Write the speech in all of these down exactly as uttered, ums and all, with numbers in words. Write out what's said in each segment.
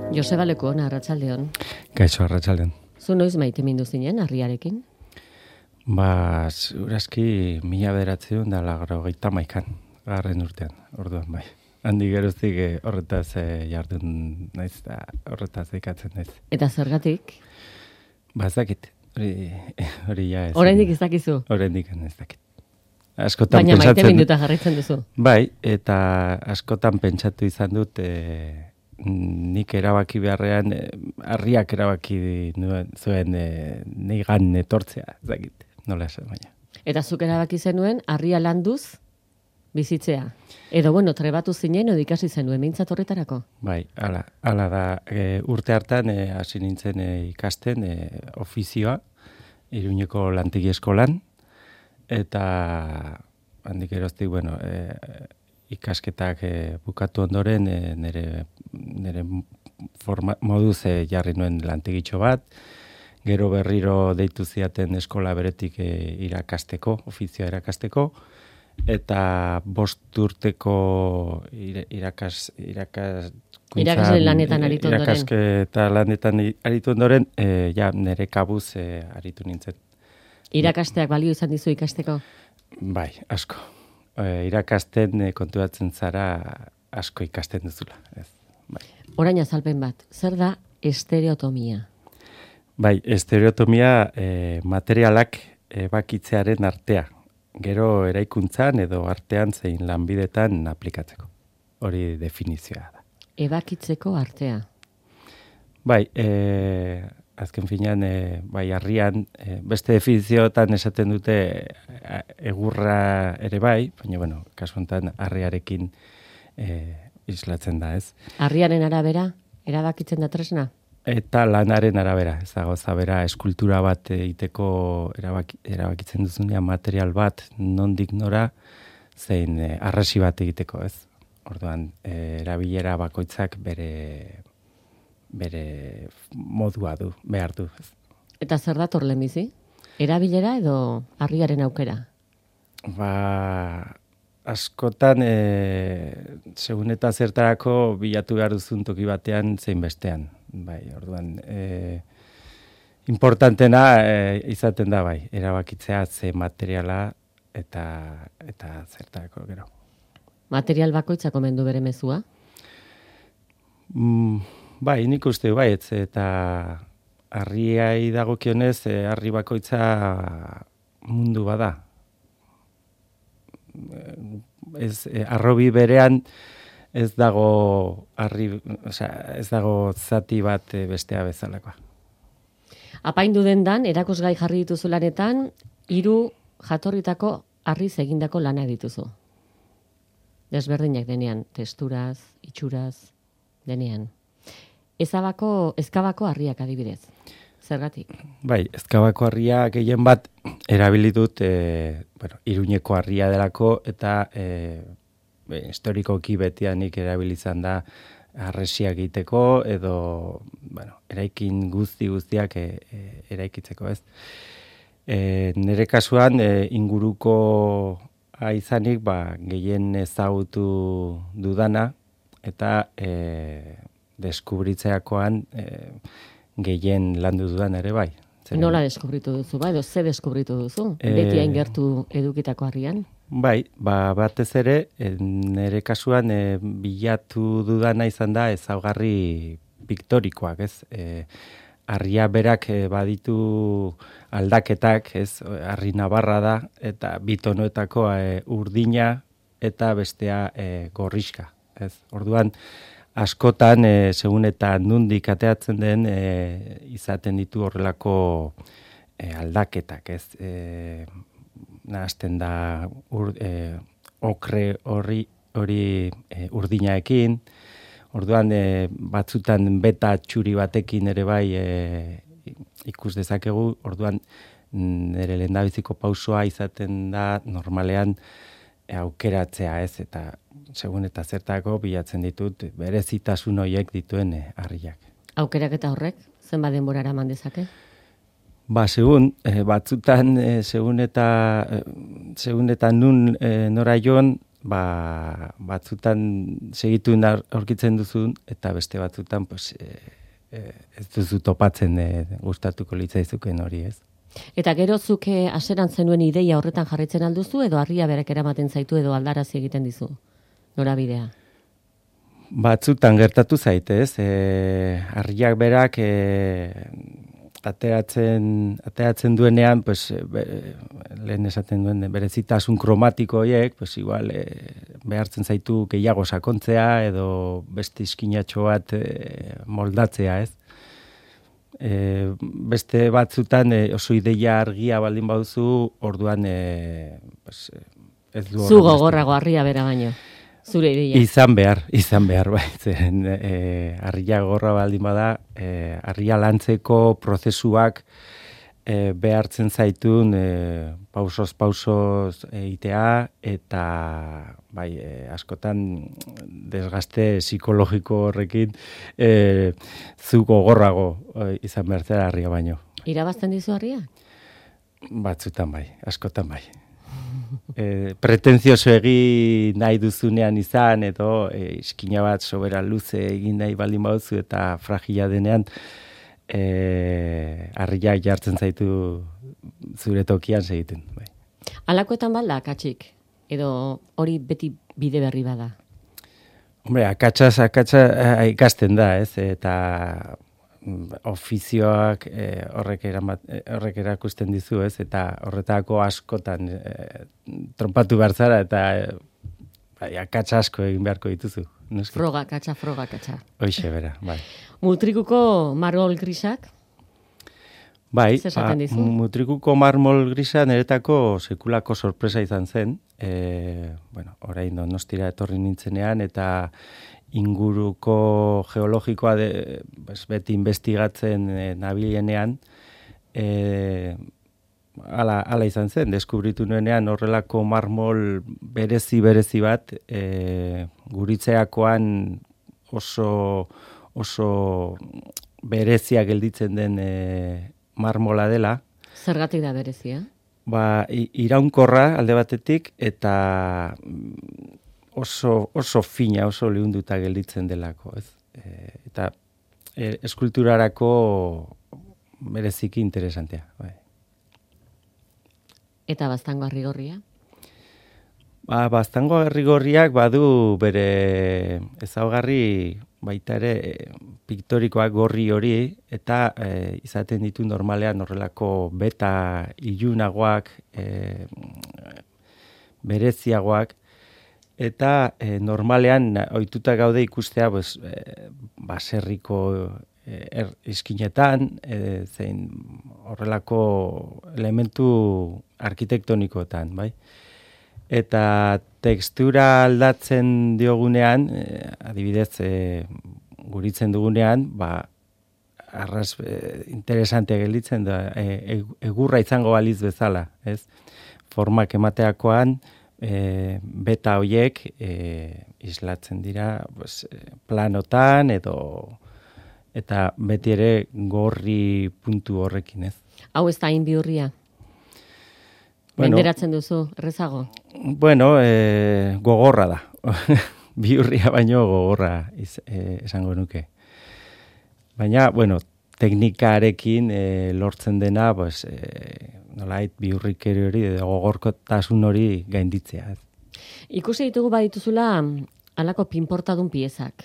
Joseba Lekon, arratsaldeon. Kaixo, arratsaldeon. Zu noiz maite mindu zinen, harriarekin? Ba, segurazki mila bederatzeun da laurogeita hamaikan, garren urtean, orduan bai. Handi geroztik eh, horretaz eh, jardun naiz, da horretaz ikatzen naiz. Eta zergatik? Ba, ez dakit, hori, hori ja ez. Oraindik ez dakizu? Oraindik ez dakit. Askotan Baina pentsatzen, maite minuta jarraitzen duzu. Bai, eta askotan pentsatu izan dut, e, nik erabaki beharrean, e, harriak erabaki nuen, zuen e, nigan etortzea, ez dakit, nola esan baina. Eta zuk erabaki zenuen, harria landuz bizitzea. Edo, bueno, trebatu zinen, edo ikasi zenuen, behintzat horretarako? Bai, ala, ala da, e, urte hartan e, hasi nintzen e, ikasten e, ofizioa, Iruñeko lantegi eskolan, eta handik eroztik, bueno, e, ikasketak e, bukatu ondoren e, nire, nire forma, moduz e, jarri nuen lantegitxo bat, gero berriro deitu ziaten eskola beretik e, irakasteko, ofizioa irakasteko, eta bost urteko irakas, irakas, Irakasle lanetan aritu ondoren. Irakasketa lanetan aritu ondoren, e, ja, nire kabuz e, aritu nintzen. Irakasteak balio izan dizu ikasteko? Bai, asko. E, irakasten e, kontuatzen zara asko ikasten duzula. Ez, bai. Orain azalpen bat, zer da estereotomia? Bai, estereotomia e, materialak ebakitzearen artea. Gero eraikuntzan edo artean zein lanbidetan aplikatzeko. Hori definizioa da. Ebakitzeko artea? Bai, e, azken finean, e, bai, harrian, e, beste definizioetan esaten dute e, egurra ere bai, baina, bueno, kasu honetan harriarekin e, islatzen da, ez? Harriaren arabera, erabakitzen da tresna? Eta lanaren arabera, ez dago zabera eskultura bat egiteko erabaki, erabakitzen duzunean material bat nondik nora zein e, arresi bat egiteko, ez? Orduan, e, erabilera bakoitzak bere bere modua du, behar du. Ez? Eta zer dator lehenbizi? Erabilera edo harriaren aukera? Ba, askotan, e, segun eta zertarako bilatu behar duzun toki batean zein bestean. Bai, orduan, e, importantena e, izaten da, bai, erabakitzea ze materiala eta eta zertarako gero. Material bakoitzak omen du bere mezua? Mm, bai, nik uste baietz, eta harriai dagokionez, e, harri bakoitza mundu bada. Ez, e, arrobi berean ez dago harri, osea, ez dago zati bat e, bestea bezalakoa. Apaindu dendan, erakusgai jarri dituzu lanetan, hiru jatorritako harriz egindako lana dituzu. Desberdinak denean, testuraz, itxuraz, denean. Ezabako, ezkabako harriak adibidez. Zergatik? Bai, ezkabako harria gehien bat erabili dut, e, bueno, Iruñeko harria delako, eta e, be, historikoki betianik erabilizan da harresia egiteko, edo, bueno, eraikin guzti guztiak e, e, eraikitzeko, ez? E, nire kasuan, e, inguruko izanik, ba, gehien ezagutu dudana, eta e, deskubritzeakoan e, gehien landu dudan ere bai. Zer, nola deskubritu duzu, ba? Edo ze deskubritu duzu? E, Beti hain gertu edukitako harrian? Bai, ba, batez ere, e, nire kasuan e, bilatu dudana izan da ezaugarri piktorikoak, ez? E, harria berak e, baditu aldaketak, ez? Harri nabarra da, eta bitonoetako e, urdina eta bestea e, gorriska, ez? Orduan, askotan, e, segun eta nundik ateatzen den, e, izaten ditu horrelako e, aldaketak, ez? E, nahazten da ur, e, okre horri hori e, urdinaekin, orduan e, batzutan beta txuri batekin ere bai e, ikus dezakegu, orduan nire lehendabiziko pausoa izaten da normalean e, aukeratzea, ez? Eta segun eta zertako bilatzen ditut berezitasun horiek dituen e, harriak. Aukerak eta horrek, zenbat denbora eraman dezake? Ba, segun, e, batzutan, e, segun eta, e, segun eta nun e, nora joan, ba, batzutan segitu aurkitzen duzun, eta beste batzutan pues, e, e, ez duzu topatzen e, gustatuko litzaizuken hori, ez? Eta gero zuke aseran zenuen ideia horretan jarritzen alduzu, edo harria berak eramaten zaitu edo aldarazi egiten dizu, norabidea? Batzutan gertatu zaitez, e, harriak berak e, ateratzen, ateratzen duenean, pues, be, lehen esaten duen berezitasun kromatiko horiek, pues, igual, e, behartzen zaitu gehiago sakontzea edo beste iskinatxo bat e, moldatzea, ez? E, beste batzutan e, oso ideia argia baldin baduzu, orduan e, pues, ez du... Zu gogorrago harria bera baino. Zure ideia. Izan behar, izan behar, bai. Zen, e, harria gorra baldin bada, e, harria lantzeko prozesuak e, behartzen zaitun e, pausoz pausoz egitea, eta bai, e, askotan desgaste psikologiko horrekin e, zu gogorrago e, izan behar zera harria baino. Irabazten dizu harria? Batzutan bai, askotan bai. E, pretenzioso egin nahi duzunean izan, edo e, iskina bat sobera luze egin nahi baldin baduzu eta fragila denean e, harriak jartzen zaitu zure tokian segiten. Bai. Alakoetan balda, akatsik? Edo hori beti bide berri bada? Hombre, akatsaz, akatsa eh, ikasten da, ez? Eta ofizioak eh, horrek, eramat, eh, horrek erakusten dizu, ez? Eta horretako askotan eh, trompatu behar zara, eta eh, bai, akatsa asko egin beharko dituzu. Noski? Froga, katsa, froga, katsa. Hoixe, bera, bai. Mutrikuko marmol grisak? Bai, ba, mutrikuko marmol grisa niretako sekulako sorpresa izan zen. E, bueno, orain Donostira etorri nintzenean, eta inguruko geologikoa de, pues, beti investigatzen e, nabilenean, e, ala, ala izan zen, deskubritu nuenean horrelako marmol berezi-berezi bat, e, guritzeakoan oso, oso berezia gelditzen den e, marmola dela. Zergatik da berezia? Ba, iraunkorra alde batetik, eta oso, oso fina, oso lehunduta gelditzen delako, ez? E, eta e, eskulturarako bereziki interesantea. Bai. Eta Baztango Arrigorria? Ba, Baztango Arrigorriak badu bere ezaugarri baita ere piktorikoak gorri hori, eta e, izaten ditu normalean horrelako beta ilunagoak, e, bereziagoak, eta e, normalean ohituta gaude ikustea pues, e, baserriko e, er, iskinetan, e, zein horrelako elementu arkitektonikoetan, bai? Eta tekstura aldatzen diogunean, eh, adibidez, eh, guritzen dugunean, ba, arras eh, interesante gelditzen da, eh, egurra izango baliz bezala, ez? Formak emateakoan, eh, beta hoiek eh, islatzen dira pues, planotan, edo eta beti ere gorri puntu horrekin, ez? Hau ez da hain bihurria? Bueno, menderatzen duzu, errezago? Bueno, e, gogorra da. Bihurria baino gogorra iz, e, esango nuke. Baina, bueno, teknikarekin e, lortzen dena, pues, e, nolait bihurrikeri hori, edo gogorkotasun hori gainditzea. Ikusi ditugu badituzula halako pinportadun piezak.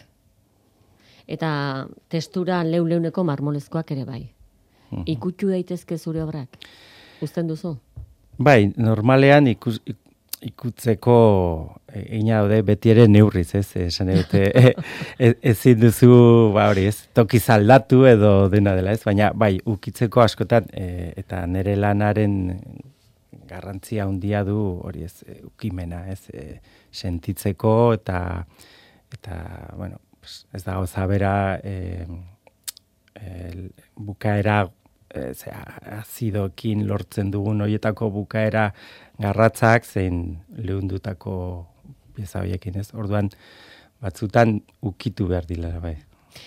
Eta testura leu-leuneko marmolezkoak ere bai. Uh-huh. Ikutxu daitezke zure obrak? Uzten duzu? Bai, normalean ikus, ikutzeko egina daude beti ere neurriz, ez? Esan dute, e, ezin duzu, ba hori, ez? Tokiz aldatu edo dena dela, ez? Baina, bai, ukitzeko askotan, e, eta nire lanaren garrantzia handia du hori, ez? E, ukimena, ez? E, sentitzeko eta, eta, bueno, ez da gauza bera, e, e, bukaera E, azidokin lortzen dugun horietako bukaera garratzak zein lehundutako pieza horiekin, ez? Orduan, batzutan ukitu behar dila, bai.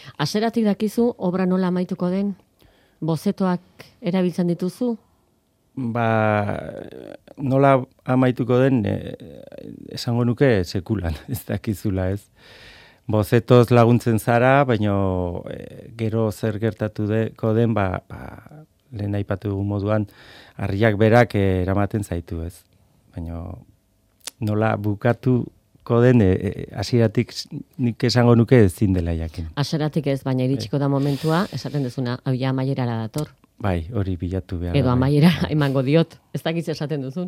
Haseratik dakizu, obra nola amaituko den? Bozetoak erabiltzen dituzu? ba, nola amaituko den, e, esango nuke sekulan, ez dakizula, ez? Bozetoz laguntzen zara, baina e, gero zer gertatu deko den, ba, ba, lehen aipatu dugu moduan, harriak berak e, eramaten zaitu, ez? Baina nola bukatuko den, hasieratik e, nik esango nuke ezin dela jakin. Hasieratik ez, baina iritsiko da momentua, esaten duzuna, hau ja amaierara dator. Bai, hori bilatu behar. Edo amaiera emango diot, ez dakiz esaten duzun.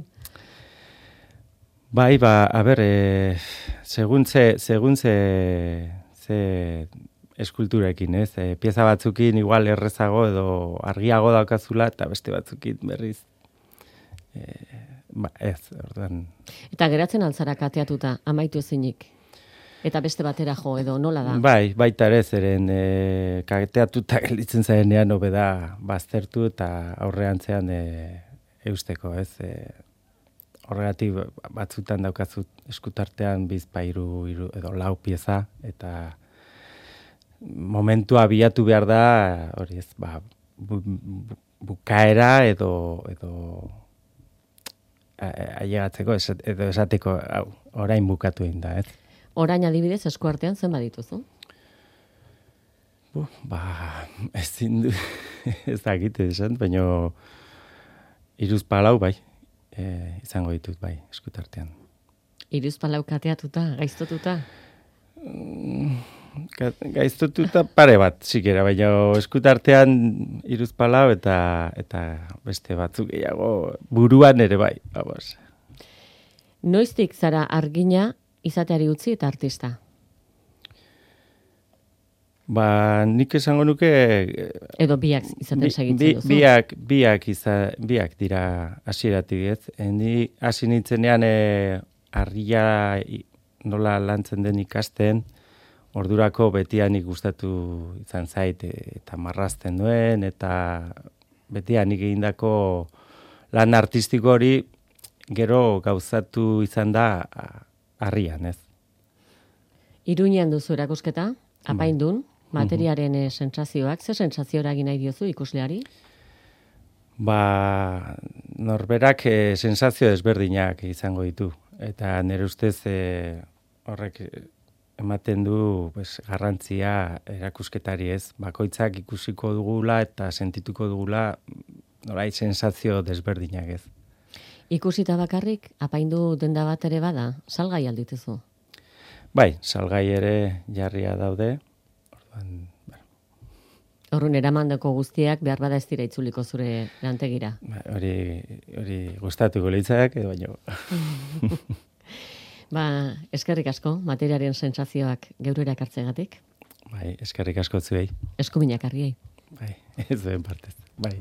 Bai, ba, a ber, e, segun ze, segun ze, ze eskulturekin, ez? E, pieza batzukin igual errezago edo argiago daukazula, eta beste batzukin berriz. E, ba, ez, orduan. Eta geratzen altzara kateatuta, amaitu ezinik. Eta beste batera jo, edo nola da? Bai, baita ere zeren e, kateatuta gelditzen zarenean hobe da baztertu eta aurreantzean e, eusteko, ez? E, horregatik batzutan daukazu eskutartean bizpairu hiru edo lau pieza eta momentua bilatu behar da, hori ez, ba, bu, bu, bukaera edo edo ailegatzeko edo esateko, hau, orain bukatu egin da, ez? Orain adibidez eskuartean zen badituzu? Ba, ezin du, ez dakit esan, baina hiruzpalau bai, e, izango ditut bai, eskutartean. Hiruzpalau kateatuta, gaiztotuta? Gaiztotuta pare bat, sikera, baina eskutartean hiruzpalau eta eta beste batzuk gehiago buruan ere bai, vamos. Noiztik zara argina izateari utzi eta artista? Ba, nik esango nuke... Edo biak izaten segitzen bi, duzu? Biak, biak, iza, biak dira hasieratik ez. Ni hasi nintzenean e, harria nola lantzen den ikasten, ordurako betianik gustatu izan zait eta marrazten duen, eta betianik egindako lan artistiko hori gero gauzatu izan da harrian, ez? Iruñean duzu erakusketa, apaindun, materiaren mm -hmm. sentsazioak, ze sentsazio eragin nahi diozu ikusleari? Ba, norberak e, sentsazio desberdinak izango ditu. Eta nire ustez e, horrek ematen du pues, garrantzia erakusketari ez. Bakoitzak ikusiko dugula eta sentituko dugula norai sentsazio desberdinak ez. Ikusita bakarrik, apaindu denda bat ere bada, salgai aldituzu? Bai, salgai ere jarria daude. Orduan, bueno. Horren eramandako guztiak behar bada ez dira itzuliko zure lantegira. Ba, hori, hori gustatuko litzak, edo baino. Ba, eskerrik asko, materiaren sentsazioak geurera ekartzegatik. Bai, eskerrik asko zuei. Eskuminak arriei. Bai, ez duen partez.